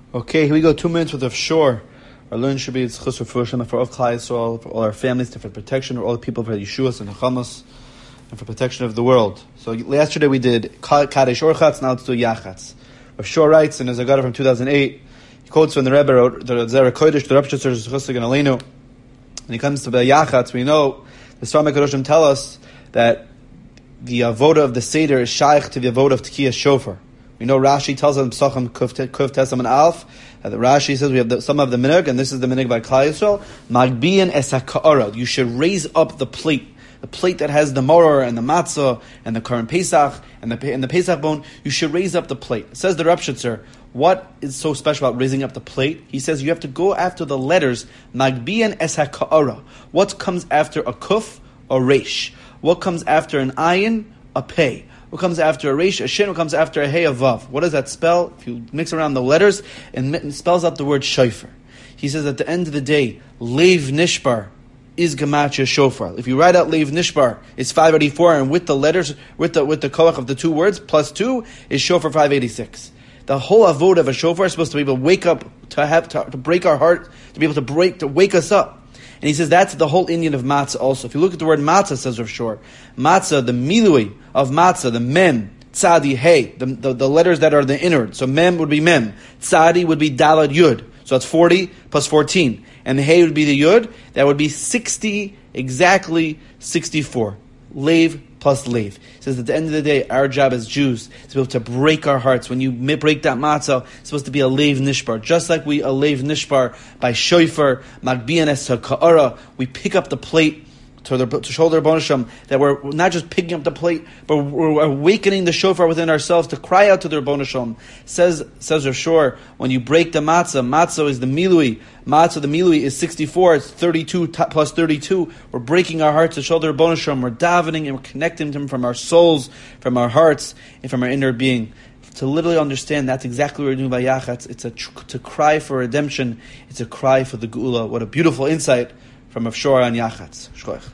Okay, here we go. 2 minutes worth of shore. Our learning should be it's chus for all of Klal Yisrael, for all our families, for protection, for all the people, for Yeshuas and Hachamas, and for protection of the world. So yesterday we did Kadesh Orchatz, now let's do Yachatz. Rav Shor writes, and as I got it from 2008, he quotes when the Rebbe wrote, the Zera Kodesh, the Rebbe Shur is chusig and Aleinu. When it comes to the Yachatz, we know, the Sfar HaKadoshim tell us that the avoda of the Seder is shaykh to the avoda of Tkiyah Shofar. We know Rashi tells us Psachim Kuf Tesam and Alf. The Rashi says we have some of the minhag, and this is the minhag by Klal Yisrael. Magbiyan es ha'ka'ara. You should raise up the plate that has the moror and the matzah and the current Pesach and the Pesach bone. You should raise up the plate. It says the Rav Shitzer, what is so special about raising up the plate? He says you have to go after the letters Magbiyan es ha'ka'ara. What comes after a kuf? A reish. What comes after an ayin? A pei. What comes after a reish, a shin? What comes after a hey, a vav? What does that spell? If you mix around the letters, it spells out the word shofar. He says at the end of the day, leiv nishbar is gematria shofar. If you write out leiv nishbar, it's 584, and with the letters, with the koach of the two words, plus 2, is shofar 586. The whole avodah of a shofar is supposed to be able to wake up, to break our heart, to be able to wake us up. And he says that's the whole Indian of matzah also. If you look at the word matzah, says Rav Shor, matzah, the milui of matzah, the mem, tzadi, hey, the letters that are the innard. So mem would be mem, tzadi would be dalad yud. So that's 40 plus 14. And the hey would be the yud, that would be 60, exactly 64. Lev plus lev. He says at the end of the day, our job as Jews is to be able to break our hearts. When you break that matzah, it's supposed to be a lev nishbar. Just like we a lev nishbar by shofar, magbiyan es ha'ka'ara, we pick up the plate to show the Rebbeinu Shalom that we're not just picking up the plate, but we're awakening the shofar within ourselves to cry out to the Rebbeinu Shalom. Says Rav Shor, when you break the matzah is the milui. Matzah, the milui is 64. It's 32 plus 32. We're breaking our hearts to show the Rebbeinu Shalom. We're davening and we're connecting to Him from our souls, from our hearts, and from our inner being. To literally understand that's exactly what we're doing by Yachatz. It's to cry for redemption. It's a cry for the Geula. What a beautiful insight from Rav Shor on Yachatz. Shkoyach.